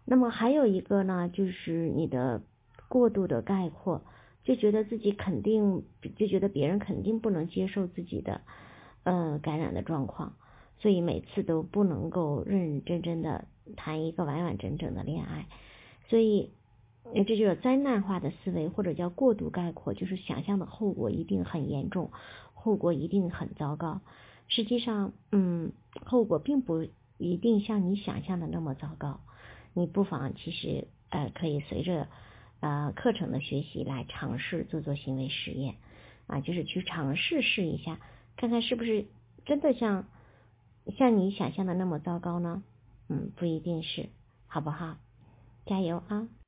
那么还有一个呢，就是你的过度的概括，就觉得自己肯定，就觉得别人肯定不能接受自己的感染的状况，所以每次都不能够认认真真的谈一个完完整整的恋爱，所以这就是灾难化的思维，或者叫过度概括，就是想象的后果一定很严重，后果一定很糟糕。实际上，后果并不一定像你想象的那么糟糕。你不妨其实可以随着课程的学习来尝试做行为实验就是去尝试试一下，看看是不是真的像你想象的那么糟糕呢？不一定是，好不好？加油啊！